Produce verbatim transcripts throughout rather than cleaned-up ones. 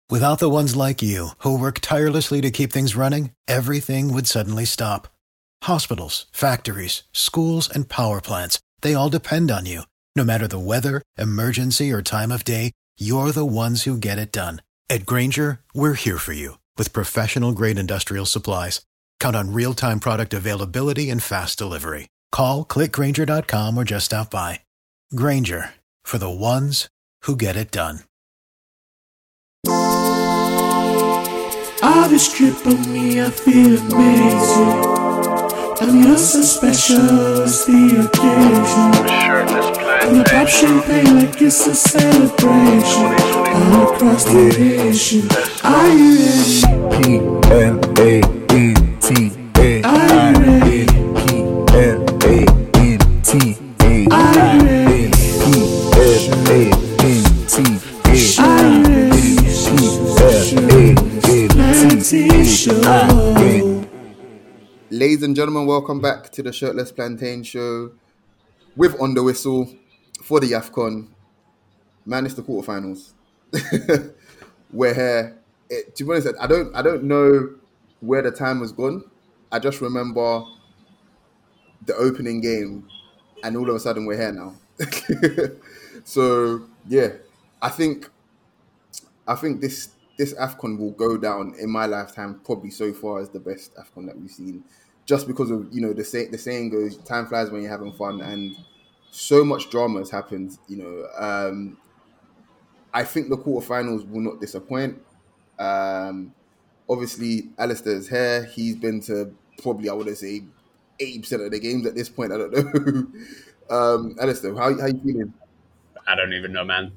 Without the ones like you, who work tirelessly to keep things running, everything would suddenly stop. Hospitals, factories, schools, and power plants, they all depend on you. No matter the weather, emergency, or time of day, you're the ones who get it done. At Grainger, we're here for you with professional-grade industrial supplies. Count on real-time product availability and fast delivery. Call, click grainger dot com, or just stop by. Grainger, for the ones who get it done. All this drip on me, I feel amazing. I'm just so special, it's the occasion. And I pop champagne like it's a celebration. All across the nation. Are you ready? P L A N T A Are you ready? P L A N T A Are you ready? P L A N T A Are you ready? Ladies and gentlemen, welcome back to the Shirtless Plantain Show with On The Whistle for the AFCON. Man, it's the quarterfinals. We're here. It, to be honest, I don't, I don't know where the time has gone. I just remember the opening game, and all of a sudden we're here now. So yeah, I think, I think this. This AFCON will go down in my lifetime probably so far as the best AFCON that we've seen, just because of, you know, the say, the saying goes, time flies when you're having fun, and so much drama has happened. You know, um, I think the quarterfinals will not disappoint. Um, obviously, Alistair's here. He's been to probably, I would say, eighty percent of the games at this point. I don't know. um, Alistair, how how you feeling? I don't even know, man.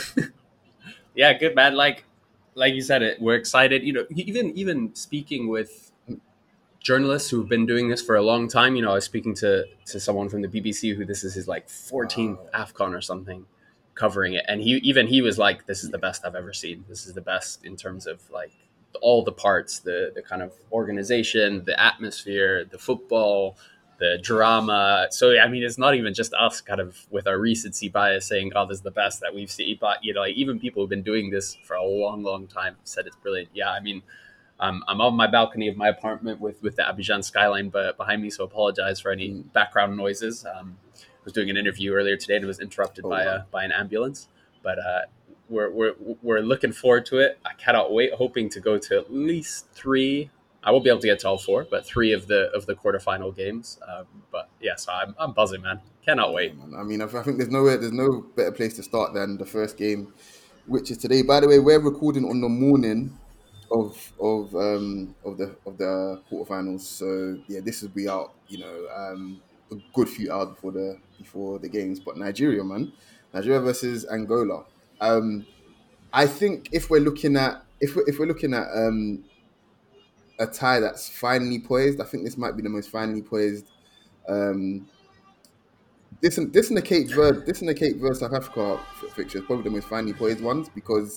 Yeah, good, man. Like. Like you said, it we're excited. You know, even even speaking with journalists who've been doing this for a long time. You know, I was speaking to to someone from the B B C who this is his like fourteenth wow. AFCON or something, covering it, and he even he was like, "This is the best I've ever seen. This is the best in terms of like all the parts, the the kind of organization, the atmosphere, the football, the drama." So I mean, it's not even just us kind of with our recency bias saying, "Oh, this is the best that we've seen," but you know, like, even people who've been doing this for a long, long time have said it's brilliant. Yeah, I mean, um, I'm on my balcony of my apartment with with the Abidjan skyline, but behind me, so apologize for any background noises. Um, I was doing an interview earlier today and was interrupted oh, by wow. a by an ambulance, but uh, we're we're we're looking forward to it. I cannot wait, hoping to go to at least three. I won't be able to get to all four, but three of the of the quarterfinal games. Um, but yeah, so I'm I'm buzzing, man. Cannot wait. Yeah, man. I mean, I think there's nowhere, there's no better place to start than the first game, which is today. By the way, we're recording on the morning of of um of the of the quarterfinals. So yeah, this will be out, you know, um, a good few hours before the before the games. But Nigeria, man, Nigeria versus Angola. Um, I think if we're looking at if we're, if we're looking at um. a tie that's finely poised. I think this might be the most finely poised. Um, this and this and the Cape Verde, this and the Cape Verde South Africa fixture is probably the most finely poised ones, because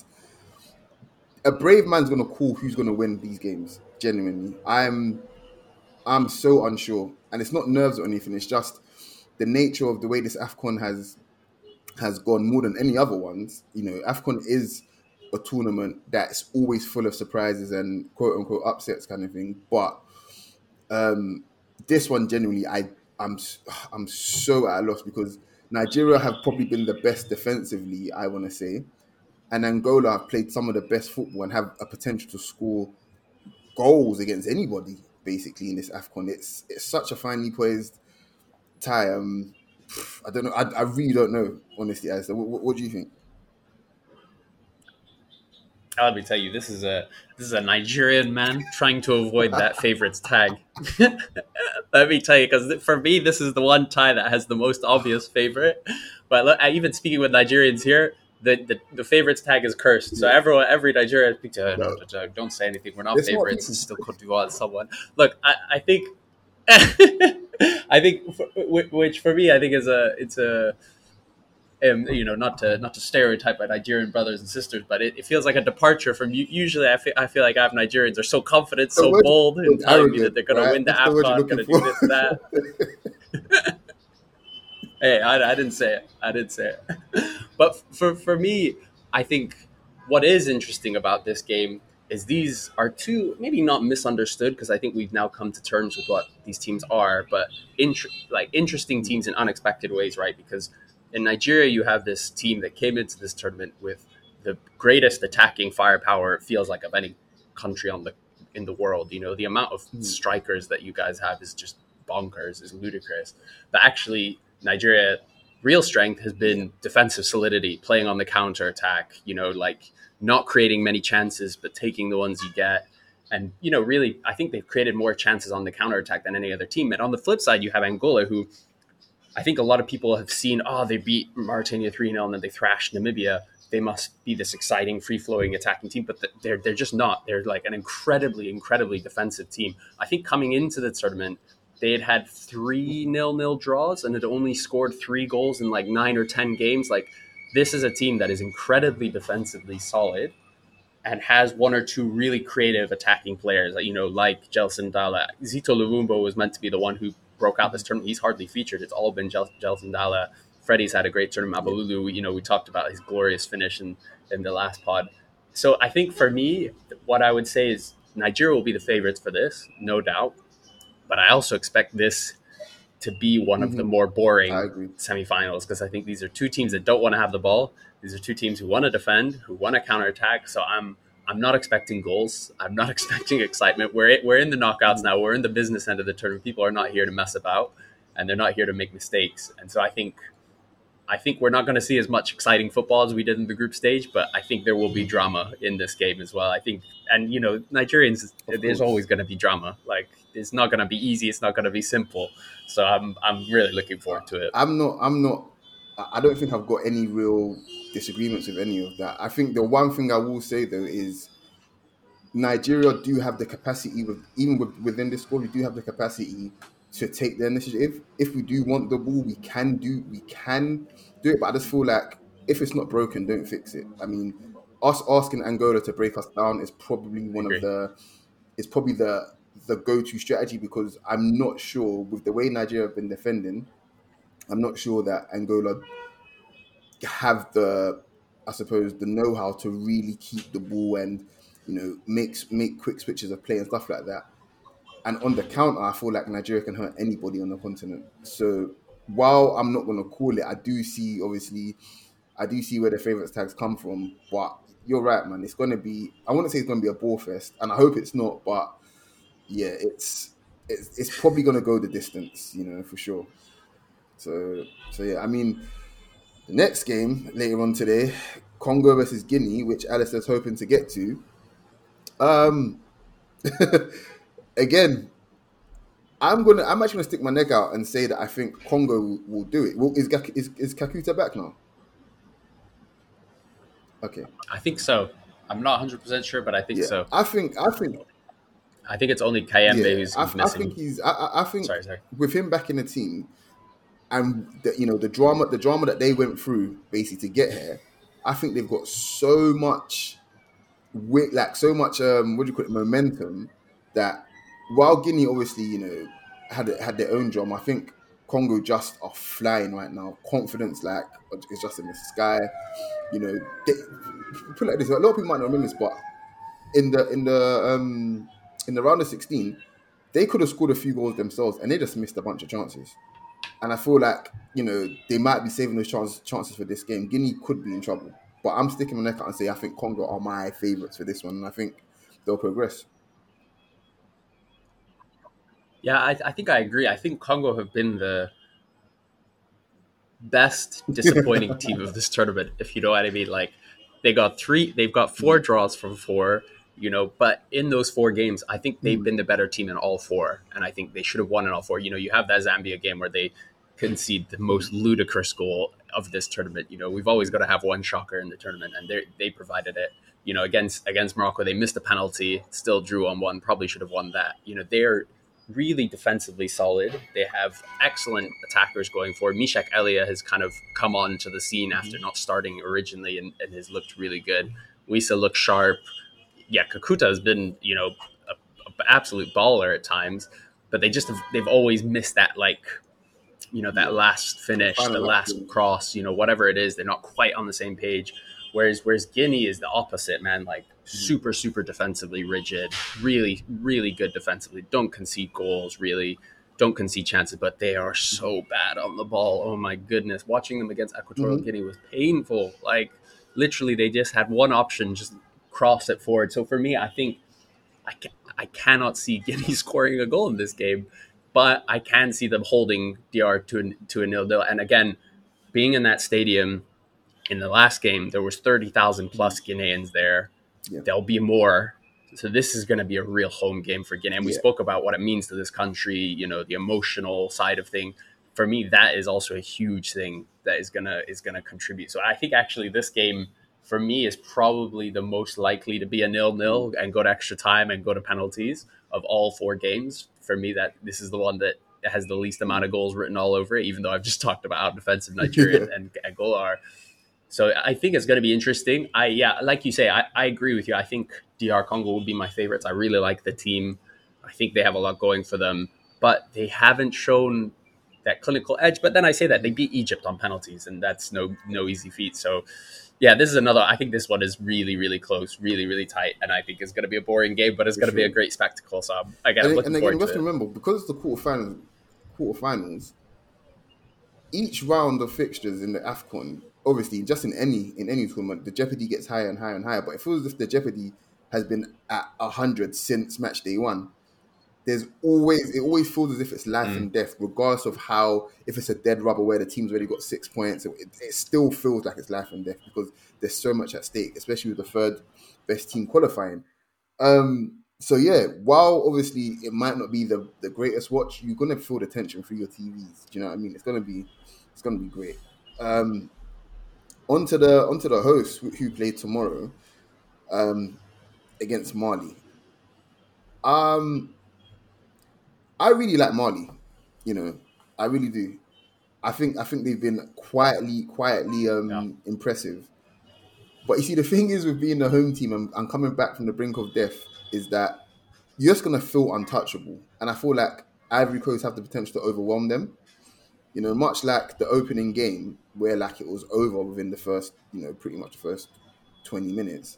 a brave man's gonna call who's gonna win these games. Genuinely, I'm, I'm so unsure, and it's not nerves or anything. It's just the nature of the way this AFCON has has gone more than any other ones. You know, AFCON is a tournament that's always full of surprises and quote unquote upsets kind of thing. But um, this one, genuinely, I, I'm I'm so at a loss, because Nigeria have probably been the best defensively, I want to say, and Angola have played some of the best football and have a potential to score goals against anybody, basically, in this AFCON. It's it's such a finely poised tie. Um, I don't know. I, I really don't know, honestly. As what, what, what do you think? Let me tell you, this is a this is a Nigerian man trying to avoid that favorites tag. Let me tell you, because for me, this is the one tie that has the most obvious favorite. But look, even speaking with Nigerians here, the, the, the favorites tag is cursed. So everyone, every Nigerian I speak to, no, no, don't say anything. We're not it's favorites. It's still Cote d'Ivoire. Someone look, I, I think, I think, for, which for me, I think is a it's a. Um, you know, not to not to stereotype my Nigerian brothers and sisters, but it, it feels like a departure from. Usually, I feel I feel like I have Nigerians are so confident, so word, bold, and telling me that they're going right? to win the AFCON, going to do this, that. Hey, I, I didn't say it. I didn't say it. But for for me, I think what is interesting about this game is these are two, maybe not misunderstood, because I think we've now come to terms with what these teams are, but int- like interesting teams in unexpected ways, right? Because in Nigeria, you have this team that came into this tournament with the greatest attacking firepower, it feels like, of any country on the in the world. You know, the amount of strikers that you guys have is just bonkers, is ludicrous. But actually, Nigeria, real strength has been yeah. defensive solidity, playing on the counter attack, you know, like not creating many chances, but taking the ones you get. And, you know, really, I think they've created more chances on the counter attack than any other team. And on the flip side, you have Angola, who I think a lot of people have seen, oh, they beat Mauritania three nil and then they thrashed Namibia. They must be this exciting, free-flowing attacking team, but they're they're just not. They're like an incredibly, incredibly defensive team. I think coming into the tournament, they had had three nil-nil draws and had only scored three goals in like nine or ten games. Like, this is a team that is incredibly defensively solid and has one or two really creative attacking players, you know, like Gelson Dala. Zito Luvumbo was meant to be the one who broke out this tournament. He's hardly featured. It's all been Gel- Gelson Dala. Freddie's had a great tournament. Abalulu, you know, we talked about his glorious finish in, in the last pod. So I think for me, what I would say is Nigeria will be the favorites for this, no doubt. But I also expect this to be one of mm-hmm. the more boring semifinals, because I think these are two teams that don't want to have the ball. These are two teams who want to defend, who want to counterattack. So I'm I'm not expecting goals. I'm not expecting excitement. We're we're in the knockouts now. We're in the business end of the tournament. People are not here to mess about, and they're not here to make mistakes. And so I think I think we're not going to see as much exciting football as we did in the group stage, but I think there will be drama in this game as well. I think, and you know, Nigerians, there's always going to be drama. Like, it's not going to be easy. It's not going to be simple. So I'm, I'm really looking forward to it. I'm not, I'm not, I don't think I've got any real disagreements with any of that. I think the one thing I will say though is Nigeria do have the capacity, with, even with, within this squad, we do have the capacity to take the initiative. If we do want the ball, we can do we can do it. But I just feel like if it's not broken, don't fix it. I mean, us asking Angola to break us down is probably one of the is probably the the go-to strategy, because I'm not sure with the way Nigeria have been defending, I'm not sure that Angola have the, I suppose, the know-how to really keep the ball and, you know, make make quick switches of play and stuff like that. And on the counter, I feel like Nigeria can hurt anybody on the continent. So while I'm not going to call it, I do see, obviously, I do see where the favourites tags come from. But you're right, man. It's going to be, I wouldn't say it's going to be a ball fest, and I hope it's not. But yeah, it's it's, it's probably going to go the distance, you know, for sure. So, so yeah, I mean, the next game later on today, Congo versus Guinea, which Alistair's hoping to get to. Um... Again, I'm gonna. I'm actually gonna stick my neck out and say that I think Congo will, will do it. Well, is, is is Kakuta back now? Okay, I think so. I'm not one hundred percent sure, but I think yeah. so. I think. I think. I think it's only Kayembe yeah, who's, who's I, missing. I think he's. I, I think sorry, sorry. with him back in the team, and the, you know the drama, the drama that they went through basically to get here. I think they've got so much, like so much. Um, what do you call it? Momentum that. While Guinea obviously, you know, had had their own drama, I think Congo just are flying right now. Confidence, like, is just in the sky. You know, they, put it like this: a lot of people might not remember this, but in the in the um in the round of sixteen, they could have scored a few goals themselves, and they just missed a bunch of chances. And I feel like, you know, they might be saving those chances chances for this game. Guinea could be in trouble, but I'm sticking my neck out and say I think Congo are my favourites for this one, and I think they'll progress. Yeah, I, I think I agree. I think Congo have been the best disappointing team of this tournament, if you know what I mean. Like, they got three, they've got four draws from four, you know, but in those four games, I think they've been the better team in all four, and I think they should have won in all four. You know, you have that Zambia game where they concede the most ludicrous goal of this tournament. You know, we've always got to have one shocker in the tournament, and they they provided it. You know, against against Morocco, they missed a penalty, still drew on one, probably should have won that. You know, they're really defensively solid. They have excellent attackers going forward. Mishak Elia has kind of come onto the scene after not starting originally and, and has looked really good. Wissa looks sharp. Yeah, Kakuta has been, you know, an absolute baller at times, but they just have, they've always missed that, like, you know, that last finish, the last cross, you know, whatever it is, they're not quite on the same page. Whereas whereas Guinea is the opposite, man. Like super super defensively rigid, really really good defensively. Don't concede goals, really. Don't concede chances, but they are so bad on the ball. Oh my goodness. Watching them against Equatorial Mhm. Guinea was painful. Like literally they just had one option, just cross it forward. So for me, I think I, can, I cannot see Guinea scoring a goal in this game, but I can see them holding D R to, a- to a nil-nil. And again, being in that stadium in the last game, there was thirty thousand plus Guineans there. Yeah. There'll be more. So this is going to be a real home game for Guinea. And we Yeah. spoke about what it means to this country, you know, the emotional side of thing. For me, that is also a huge thing that is gonna is gonna contribute. So I think actually this game for me is probably the most likely to be a nil-nil and go to extra time and go to penalties of all four games. For me, that this is the one that has the least amount of goals written all over it, even though I've just talked about how defensive Nigeria Yeah. and Angola are. So I think it's going to be interesting. I yeah, like you say, I, I agree with you. I think D R Congo would be my favorites. I really like the team. I think they have a lot going for them, but they haven't shown that clinical edge. But then I say that they beat Egypt on penalties, and that's no no easy feat. So yeah, this is another. I think this one is really really close, really really tight, and I think it's going to be a boring game, but it's For going to be sure. a great spectacle. So I'm, again, I'm And, looking and again, forward we have to to it. remember, because it's the quarterfinals, quarterfinals, each round of fixtures in the AFCON, obviously, just in any in any tournament, the jeopardy gets higher and higher and higher. But it feels as if the jeopardy has been at a hundred since match day one. There's always it always feels as if it's life Mm. and death, regardless of how, if it's a dead rubber where the team's already got six points, it, it still feels like it's life and death because there's so much at stake, especially with the third best team qualifying. Um, so yeah, while obviously it might not be the, the greatest watch, you're gonna feel the tension through your T Vs. Do you know what I mean? It's gonna be it's gonna be great. Um, onto the onto the hosts who, who play tomorrow um, against Mali. Um, I really like Mali. You know, I really do. I think I think they've been quietly quietly um, Yeah. impressive. But you see, the thing is with being the home team and, and coming back from the brink of death is that you're just gonna feel untouchable, and I feel like Ivory Coast have the potential to overwhelm them. You know, much like the opening game where like it was over within the first, you know, pretty much the first twenty minutes.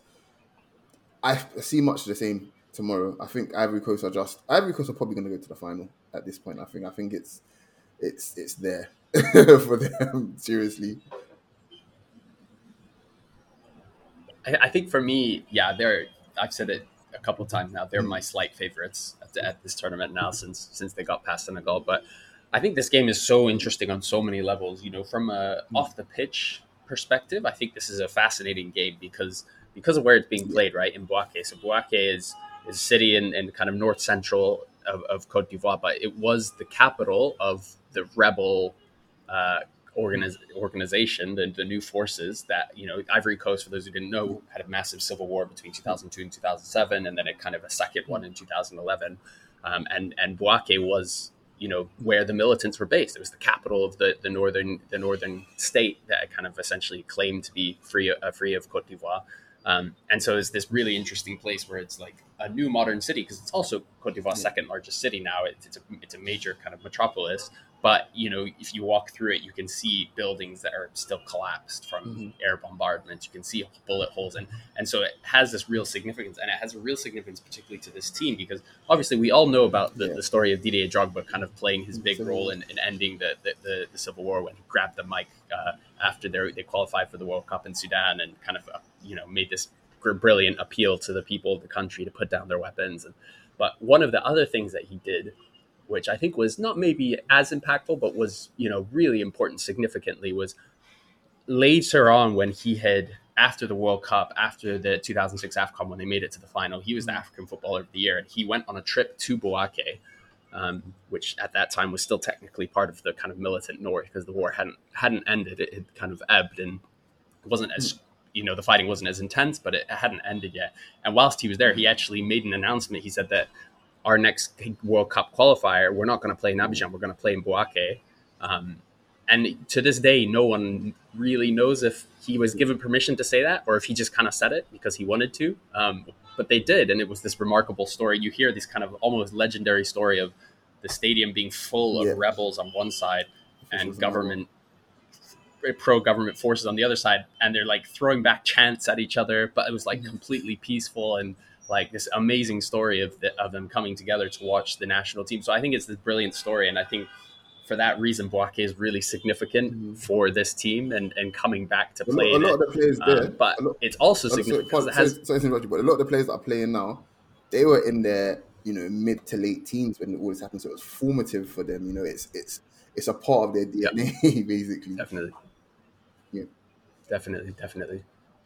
I see much the same tomorrow. I think Ivory Coast are just Ivory Coast are probably going to go to the final at this point. I think I think it's it's it's there for them. Seriously, I, I think for me, yeah, they're. I've said it a couple of times now. They're my slight favorites at, the, at this tournament now since since they got past Senegal. But I think this game is so interesting on so many levels. You know, from a off the pitch perspective, I think this is a fascinating game because because of where it's being played, right, in Bouaké. So Bouaké is is a city in, in kind of north central of, of Cote d'Ivoire, but it was the capital of the rebel uh, organiz- organization, the, the new forces that, you know, Ivory Coast, for those who didn't know, had a massive civil war between two thousand two and two thousand seven, and then a kind of a second one in two thousand eleven. Um, and, and Bouaké was, you know, where the militants were based. It was the capital of the, the northern the northern state that kind of essentially claimed to be free, uh, free of Cote d'Ivoire. Um, and so it's this really interesting place where it's like a new modern city because it's also Cote d'Ivoire's yeah. second largest city now. It's, it's, a, it's a major kind of metropolis. But, you know, if you walk through it, you can see buildings that are still collapsed from mm-hmm. air bombardments. You can see bullet holes. And, and so it has this real significance. And it has a real significance, particularly to this team, because obviously we all know about the, yeah. the story of Didier Drogba kind of playing his big role in, in ending the, the, the, the Civil War when he grabbed the mic uh, after they qualified for the World Cup in Sudan and kind of, uh, you know, made this brilliant appeal to the people of the country to put down their weapons. And, but one of the other things that he did, which I think was not maybe as impactful, but was, you know, really important significantly, was later on when he had, after the World Cup, after the two thousand six AFCON, when they made it to the final, he was the African Footballer of the Year. And he went on a trip to Bouaké, um, which at that time was still technically part of the kind of militant north because the war hadn't hadn't ended. It had kind of ebbed and it wasn't as, you know, the fighting wasn't as intense, but it hadn't ended yet. And whilst he was there, he actually made an announcement. He said that our next World Cup qualifier, we're not going to play in Abidjan, we're going to play in Bouaké. Um, and to this day, no one really knows if he was given permission to say that or if he just kind of said it because he wanted to. Um, but they did, and it was this remarkable story. You hear this kind of almost legendary story of the stadium being full of Yeah. rebels on one side and government pro-government forces on the other side, and they're like throwing back chants at each other, but it was like completely peaceful, and like this amazing story of the, of them coming together to watch the national team. So I think it's this brilliant story, and I think for that reason, Boaké is really significant mm-hmm. for this team and, and coming back to play. A lot, a lot of the players there, um, but lot, it's also significant. Sorry, sorry, has, sorry, sorry, but a lot of the players that are playing now, they were in their you know mid to late teens when all this happened, so it was formative for them. You know, it's it's it's a part of their D N A, yep. basically. Definitely. Yeah. Definitely, definitely.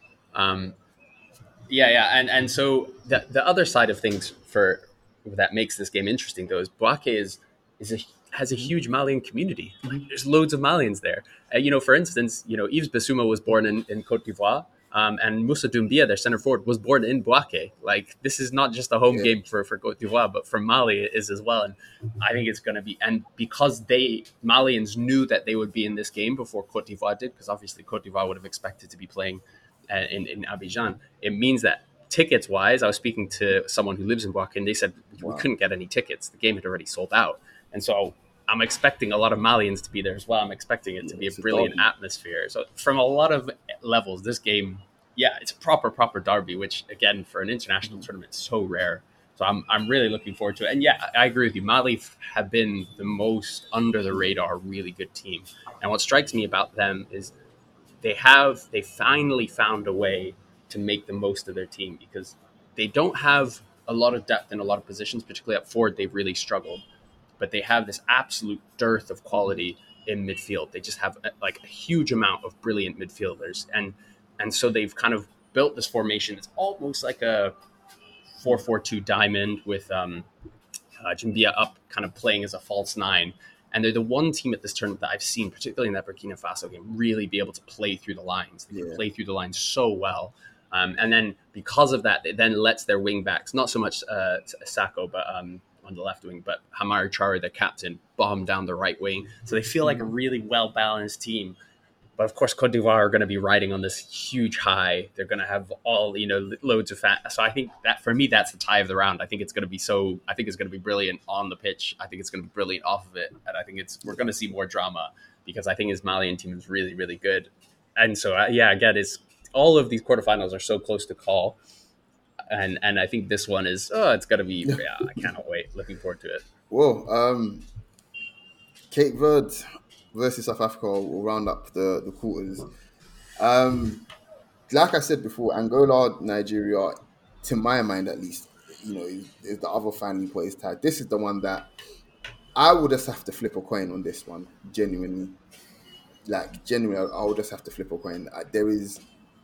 Um, yeah, yeah, and and so the the other side of things for that makes this game interesting though is Boaké is is a has a huge Malian community. Like, there's loads of Malians there. Uh, you know, for instance, you know, Yves Bissouma was born in, in Côte d'Ivoire, um, and Moussa Doumbia, their center forward, was born in Boaké. Like, this is not just a home yeah. game for, for Côte d'Ivoire, but for Mali it is as well. And I think it's going to be, and because they, Malians knew that they would be in this game before Côte d'Ivoire did, because obviously Côte d'Ivoire would have expected to be playing uh, in, in Abidjan, it means that tickets wise, I was speaking to someone who lives in Boaké, and they said wow. we couldn't get any tickets. The game had already sold out. And so I'm expecting a lot of Malians to be there as well. I'm expecting it to be a brilliant atmosphere. So from a lot of levels, this game, yeah, it's a proper, proper derby, which again, for an international mm-hmm. tournament, is so rare. So I'm I'm really looking forward to it. And yeah, I agree with you. Mali have been the most under the radar, really good team. And what strikes me about them is they have, they finally found a way to make the most of their team, because they don't have a lot of depth in a lot of positions, particularly up forward. They've really struggled. But they have this absolute dearth of quality in midfield. They just have a, like a huge amount of brilliant midfielders. And and so they've kind of built this formation. It's almost like a four four two diamond with um, uh, Doumbia up kind of playing as a false nine. And they're the one team at this tournament that I've seen, particularly in that Burkina Faso game, really be able to play through the lines. They yeah. can play through the lines so well. Um, and then because of that, it then lets their wing backs, not so much uh, Sako, but... Um, on the left wing, but Hamari Chari, the captain, bomb down the right wing. So they feel like a really well-balanced team. But of course, Côte d'Ivoire are going to be riding on this huge high. They're going to have all, you know, loads of fat. So I think that for me, that's the tie of the round. I think it's going to be so, I think it's going to be brilliant on the pitch. I think it's going to be brilliant off of it. And I think it's, we're going to see more drama, because I think his Malian team is really, really good. And so, uh, yeah, again, it's all of these quarterfinals are so close to call. And and I think this one is, oh, it's going to be, yeah, I cannot wait. Looking forward to it. Well, um, Cape Verde versus South Africa will round up the, the quarters. Um, like I said before, Angola, Nigeria, to my mind at least, you know, is, is the other finally put his tag. This is the one that I would just have to flip a coin on this one, genuinely. Like, genuinely, I would just have to flip a coin. There is,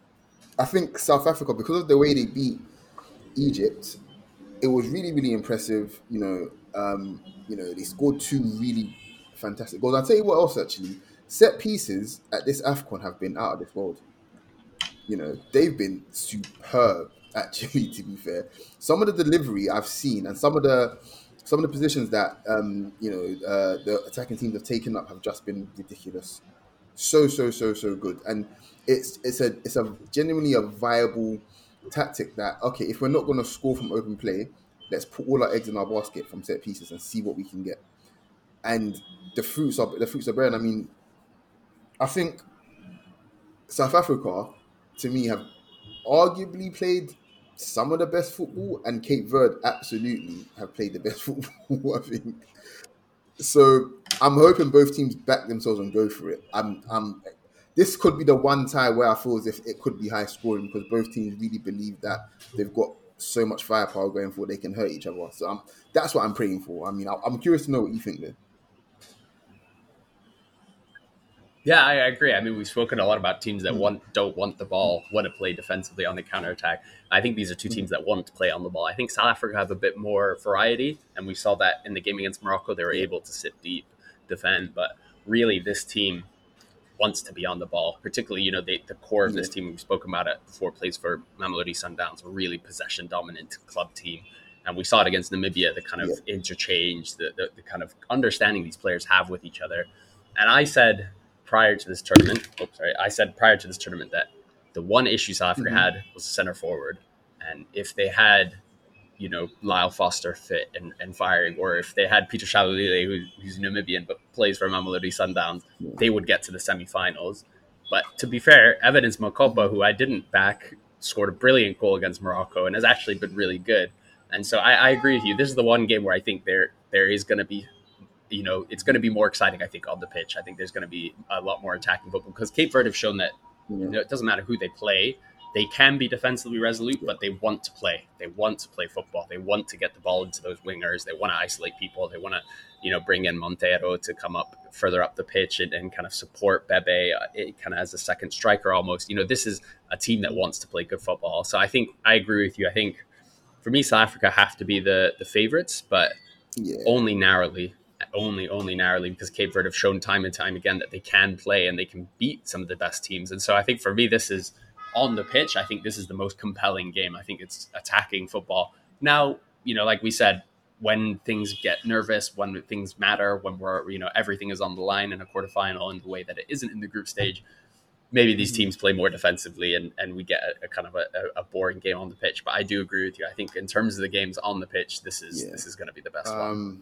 I think South Africa, because of the way they beat Egypt, it was really, really impressive. You know, um, you know, they scored two really fantastic goals. I'll tell you what else, actually. Set pieces at this AFCON have been out of this world. You know, they've been superb, actually, to be fair. Some of the delivery I've seen, and some of the some of the positions that, um, you know, uh, the attacking teams have taken up have just been ridiculous. So, so, so, so good. And it's it's a it's a genuinely a viable tactic that, okay, if we're not going to score from open play, let's put all our eggs in our basket from set pieces and see what we can get. And the fruits are the fruits are bearing. I mean, I think South Africa, to me, have arguably played some of the best football, and Cape Verde absolutely have played the best football, I think. So I'm hoping both teams back themselves and go for it. I'm I'm This could be the one tie where I feel as if it could be high scoring, because both teams really believe that they've got so much firepower going forward they can hurt each other. So I'm, that's what I'm praying for. I mean, I'm curious to know what you think there. Yeah, I agree. I mean, we've spoken a lot about teams that want don't want the ball, want to play defensively on the counterattack. I think these are two teams that want to play on the ball. I think South Africa have a bit more variety, and we saw that in the game against Morocco. They were able to sit deep, defend, but really this team wants to be on the ball. Particularly, you know, they, the core of this team, we've spoken about it before, plays for Mamelodi Sundowns, a really possession-dominant club team. And we saw it against Namibia, the kind of yeah. interchange, the, the, the kind of understanding these players have with each other. And I said prior to this tournament, oops, sorry, I said prior to this tournament that the one issue South Africa mm-hmm. had was center forward. And if they had, you know, Lyle Foster fit and, and firing, or if they had Peter Shalulile, who, who's Namibian but plays for Mamelodi Sundowns, yeah. they would get to the semifinals. But to be fair, Evidence Mokopa, who I didn't back, scored a brilliant goal against Morocco and has actually been really good. And so I, I agree with you. This is the one game where I think there there is going to be, you know, it's going to be more exciting, I think, on the pitch. I think there's going to be a lot more attacking football because Cape Verde have shown that Yeah. you know, it doesn't matter who they play. They can be defensively resolute, but they want to play. They want to play football. They want to get the ball into those wingers. They want to isolate people. They want to, you know, bring in Montero to come up further up the pitch and, and kind of support Bebe uh, it kind of as a second striker almost. You know, this is a team that wants to play good football. So I think I agree with you. I think for me, South Africa have to be the the favorites, but Yeah. only narrowly. Only, only narrowly because Cape Verde have shown time and time again that they can play and they can beat some of the best teams. And so I think for me, this is on the pitch. I think this is the most compelling game. I think it's attacking football. Now, you know, like we said, when things get nervous, when things matter, when we're, you know, everything is on the line in a quarterfinal in the way that it isn't in the group stage, maybe these teams play more defensively and, and we get a, a kind of a, a boring game on the pitch. But I do agree with you. I think in terms of the games on the pitch, this is Yeah. this is going to be the best one. Um,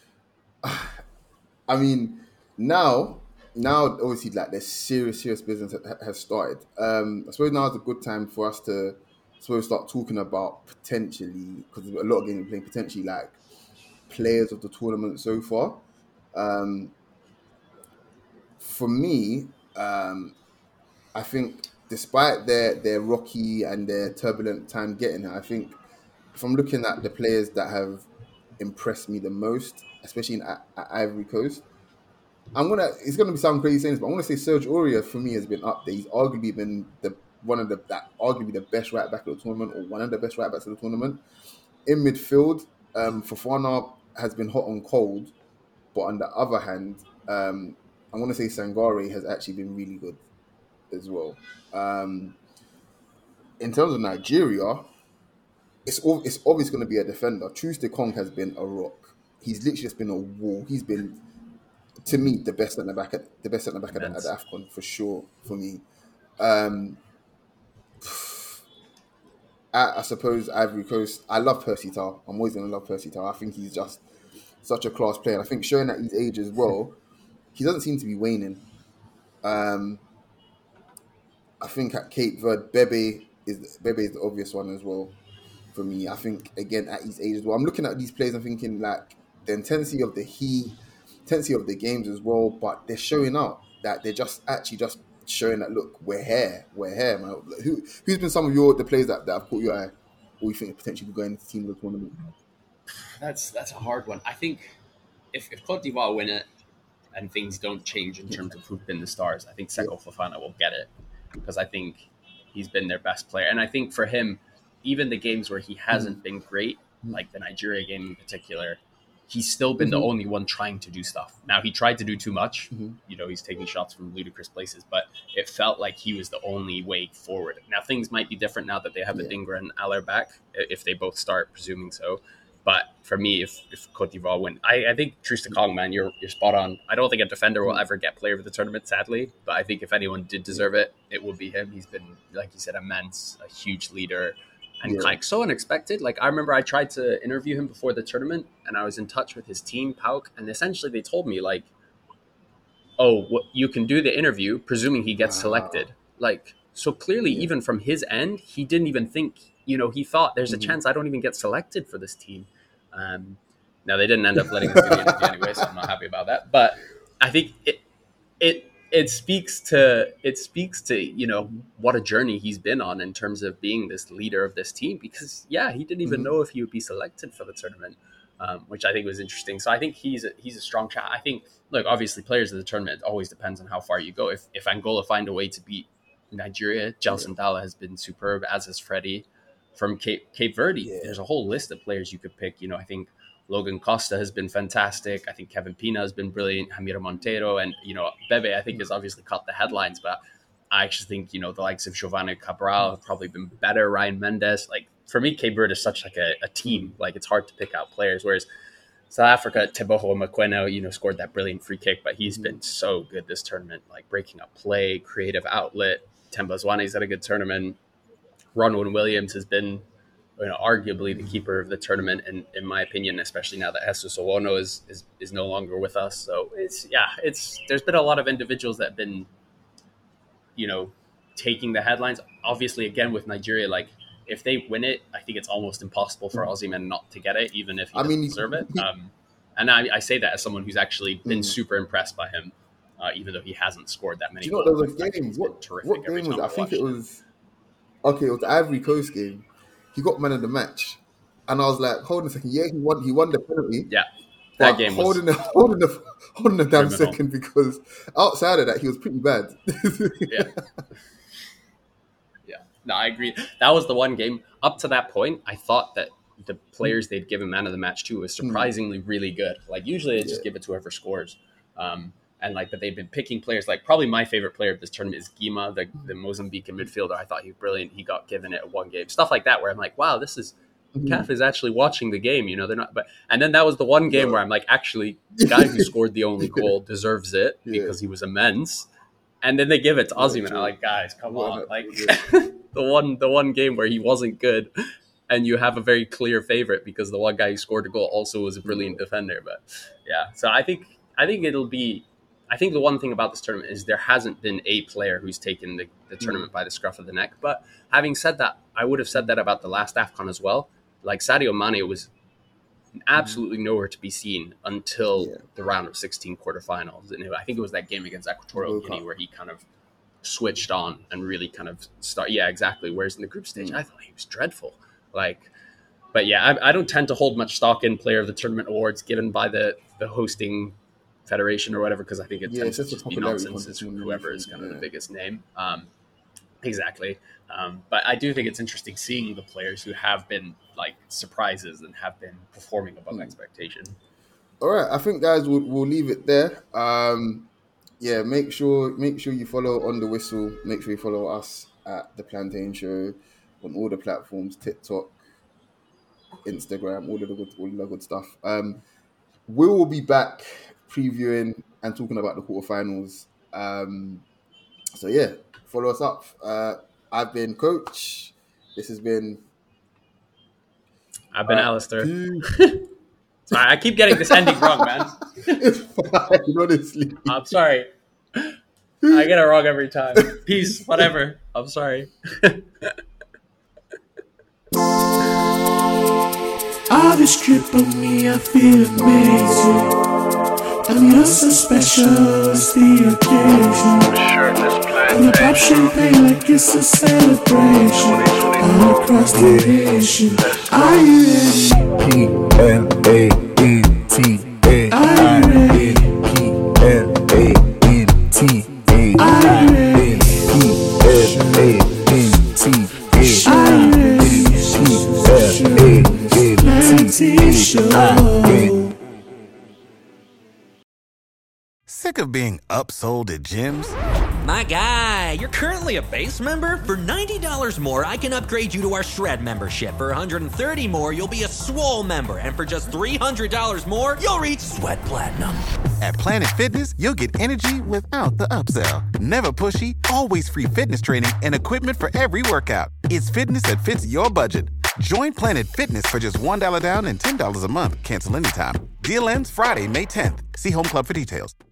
I mean, now, now obviously, like the serious, serious business ha- has started. Um, I suppose now is a good time for us to, I suppose, start talking about potentially, because a lot of games we're playing, potentially like players of the tournament so far. Um, for me, um, I think despite their their rocky and their turbulent time getting here, I think if I'm looking at the players that have impressed me the most, especially in, at, at Ivory Coast, I'm gonna. It's gonna be sound crazy saying this, but I'm gonna say Serge Aurier for me has been up there. He's arguably been the one of the that arguably the best right back of the tournament, or one of the best right backs of the tournament. In midfield, um, Fofana has been hot and cold, but on the other hand, um, I'm gonna say Sangare has actually been really good as well. Um, in terms of Nigeria, it's all, it's obviously going to be a defender. Truce Kong has been a rock. He's literally just been a wall. He's been, to me, the best centre back at the best centre back at the, at the AFCON for sure. For me, um, I, I suppose Ivory Coast. I love Percy Tau. I'm always going to love Percy Tau. I think he's just such a class player. And I think showing at his age as well, he doesn't seem to be waning. Um, I think at Cape Verde, Bebe is Bebe is the obvious one as well for me. I think again at his age as well. I'm looking at these players and thinking like the intensity of the heat, intensity of the games as well, but they're showing out that they're just actually just showing that look, we're here, we're here, man. Who who's been some of your the players that, that have caught your eye, or you think potentially going into the team of the tournament? That's that's a hard one. I think if, if Cote d'Ivoire win it and things don't change in terms of who've been the stars, I think Seko Fofana will get it because I think he's been their best player. And I think for him, even the games where he hasn't mm-hmm. been great, like the Nigeria game in particular, he's still been mm-hmm. the only one trying to do stuff. Now, he tried to do too much. Mm-hmm. You know, he's taking shots from ludicrous places, but it felt like he was the only way forward. Now, things might be different now that they have yeah. Adingra and Aller back, if they both start, presuming so. But for me, if, if Cote d'Ivoire win, I, I think Truce Kong, man, you're you're spot on. I don't think a defender will ever get player of the tournament, sadly. But I think if anyone did deserve it, it would be him. He's been, like you said, immense, a huge leader, and yeah. like so unexpected. Like I remember I tried to interview him before the tournament, and I was in touch with his team, Pauk, and essentially they told me like, "Oh, what, you can do the interview, presuming he gets wow. selected." Like so clearly, yeah. even from his end, he didn't even think. You know, he thought there's a mm-hmm. chance I don't even get selected for this team. Um, now they didn't end up letting us do the interview anyway, so I'm not happy about that. But I think it it it speaks to it speaks to you know what a journey he's been on in terms of being this leader of this team. Because yeah, he didn't even mm-hmm. know if he would be selected for the tournament, um, which I think was interesting. So I think he's a, he's a strong shot. I think look, obviously, players of the tournament, it always depends on how far you go. If if Angola find a way to beat Nigeria, Gelson Dalla has been superb, as has Freddie. From Cape, Cape Verde, yeah. there's a whole list of players you could pick. You know, I think Logan Costa has been fantastic. I think Kevin Pina has been brilliant. Jamiro Montero and, you know, Bebe, I think, has obviously caught the headlines. But I actually think, you know, the likes of Giovanni Cabral have probably been better. Ryan Mendes. Like, for me, Cape Verde is such like a, a team. Like, it's hard to pick out players. Whereas South Africa, Teboho Mokoena, you know, scored that brilliant free kick. But he's been so good this tournament, like breaking up play, creative outlet. Temba Zwane's had a good tournament. Ronwen Williams has been, you know, arguably the keeper of the tournament, and in my opinion, especially now that Jesus Owono is, is is no longer with us. So it's yeah, it's there's been a lot of individuals that have been you know, taking the headlines. Obviously, again, with Nigeria, like, if they win it, I think it's almost impossible for Osimhen not to get it, even if he doesn't I mean, deserve it. Um, and I, I say that as someone who's actually been mm. super impressed by him, uh, even though he hasn't scored that many goals. Do you know what there was a game? What, what game was it? I think it was... Okay, it was the Ivory Coast game. He got man of the match. And I was like, hold on a second. Yeah, he won He won the penalty. Yeah, that game holding was... The, holding, the, holding the damn criminal. second, because outside of that, he was pretty bad. yeah. Yeah. No, I agree. That was the one game. Up to that point, I thought that the players they'd given man of the match to was surprisingly mm. really good. Like, usually they just yeah. give it to whoever scores. Um, and like, but they've been picking players. Like, probably my favorite player of this tournament is Guima, the, the Mozambican midfielder. I thought he was brilliant. He got given it one game. Stuff like that, where I'm like, wow, this is... Mm-hmm. C A F is actually watching the game, you know. They're not, but and then that was the one game yeah. where I'm like, actually, the guy who scored the only goal deserves it yeah. because he was immense. And then they give it to Osimhen. I'm like, guys, come well, on, like the one, the one game where he wasn't good, and you have a very clear favorite because the one guy who scored a goal also was a brilliant defender. But yeah, so I think I think it'll be. I think the one thing about this tournament is there hasn't been a player who's taken the, the tournament mm. by the scruff of the neck. But having said that, I would have said that about the last AFCON as well. Like, Sadio Mane was absolutely nowhere to be seen until yeah. the round of sixteen quarterfinals. And I think it was that game against Equatorial Guinea where he kind of switched on and really kind of start. Yeah, exactly. Whereas in the group stage, mm. I thought he was dreadful. Like, but yeah, I, I don't tend to hold much stock in player of the tournament awards given by the, the hosting federation or whatever, because I think it yeah, tends to just be nonsense. It's whoever is kind of yeah. the biggest name. Um, exactly. Um, but I do think it's interesting seeing the players who have been like surprises and have been performing above mm. expectation. All right, I think guys, we'll, we'll leave it there. Um, yeah, make sure make sure you follow On The Whistle. Make sure you follow us at The Plantain Show on all the platforms: TikTok, Instagram, all of the good, all of the good stuff. Um, we will be back previewing and talking about the quarterfinals. Um, so yeah, follow us up. Uh, I've been Coach. This has been... I've been uh, Alistair. Sorry, I keep getting this ending wrong, man. It's fine, honestly. I'm sorry. I get it wrong every time. Peace, whatever. I'm sorry. All this drip on me, I feel amazing. I'm just so special, it's the occasion. And I pop champagne like it's a celebration. All across the nation. Are you ready? P L A N T A Are you ready? P L A N T A Are you ready? P L A N T A Are you ready? P L A N T A Sick of being upsold at gyms? My guy, you're currently a base member? For ninety dollars more, I can upgrade you to our Shred membership. For one hundred thirty dollars more, you'll be a Swole member. And for just three hundred dollars more, you'll reach Sweat Platinum. At Planet Fitness, you'll get energy without the upsell. Never pushy, always free fitness training and equipment for every workout. It's fitness that fits your budget. Join Planet Fitness for just one dollar down and ten dollars a month. Cancel anytime. Deal ends Friday, May tenth. See Home Club for details.